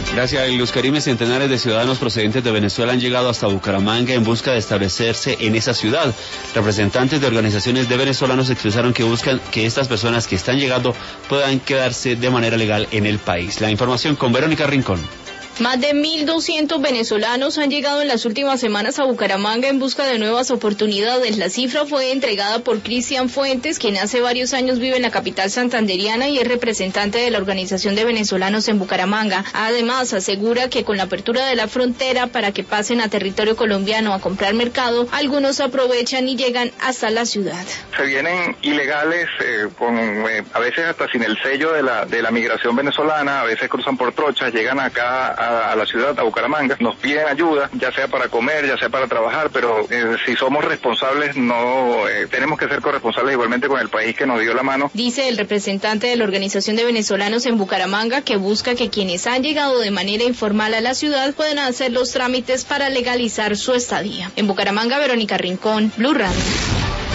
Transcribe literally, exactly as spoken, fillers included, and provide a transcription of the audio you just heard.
Gracias, Luz Karime. Centenares de ciudadanos procedentes de Venezuela han llegado hasta Bucaramanga en busca de establecerse en esa ciudad. Representantes de organizaciones de venezolanos expresaron que buscan que estas personas que están llegando puedan quedarse de manera legal en el país. La información con Verónica Rincón. Más de mil doscientos venezolanos han llegado en las últimas semanas a Bucaramanga en busca de nuevas oportunidades. La cifra fue entregada por Cristian Fuentes, quien hace varios años vive en la capital santanderiana y es representante de la Organización de Venezolanos en Bucaramanga. Además, asegura que con la apertura de la frontera para que pasen a territorio colombiano a comprar mercado, algunos aprovechan y llegan hasta la ciudad. Se vienen ilegales, eh, con eh, a veces hasta sin el sello de la de la migración venezolana, a veces cruzan por trochas, llegan acá a a la ciudad, a Bucaramanga, nos piden ayuda, ya sea para comer, ya sea para trabajar, pero eh, si somos responsables, no eh, tenemos que ser corresponsables igualmente con el país que nos dio la mano. Dice el representante de la Organización de Venezolanos en Bucaramanga que busca que quienes han llegado de manera informal a la ciudad puedan hacer los trámites para legalizar su estadía. En Bucaramanga, Verónica Rincón, Blue Radio.